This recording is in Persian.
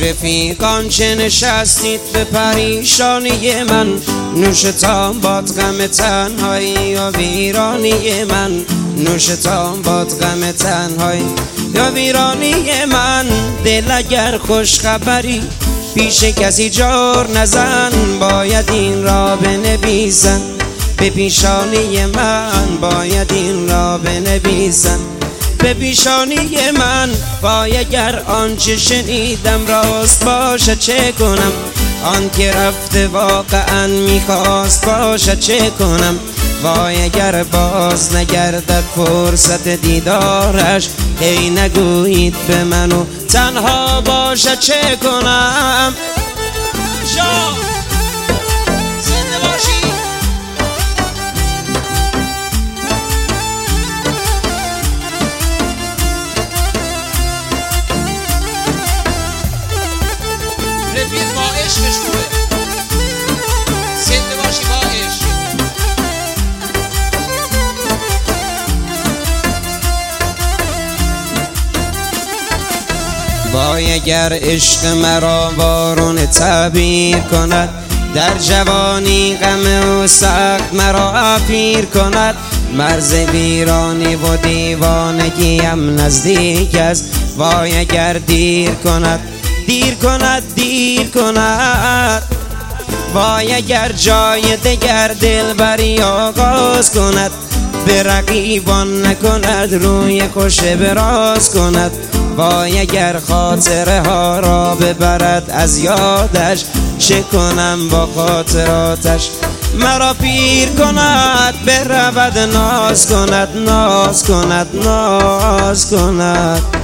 رفیقان چه نشستید به پریشانی من، نوشتان باد غم تنهایی و ویرانی من، نوشتان باد غم تنهایی یا ویرانی من. دل اگر خوش خبری پیش کسی جار نزن، باید این را بنویسن به پیشانی من، باید این را بنویسن به پیشانی من. وای اگر آنچه شنیدم راست باشه چه کنم، آن که رفته واقعا میخواست باشه چه کنم. وای اگر باز نگردد فرصت دیدارش، ای نگویید به منو تنها باشه چه کنم. زنده باشی. رفیق با عشقش خوبه، زنده باشی با عشق. وای اگر عشق مرا بارون تعبیر کند، در جوانی غم و سخت مرا پیر کند. مرز ویرانی و دیوانگیم نزدیک است، وای اگر دیر کند دیر کند دیر کند. وای اگر جای دگر دلبری آغاز کند، به رقیبان نکند روی خوش براز کند. وای اگر خاطره ها را ببرد از یادش، چه کنم با خاطراتش. مرا پیر کند برود ناز کند، ناز کند ناز کند.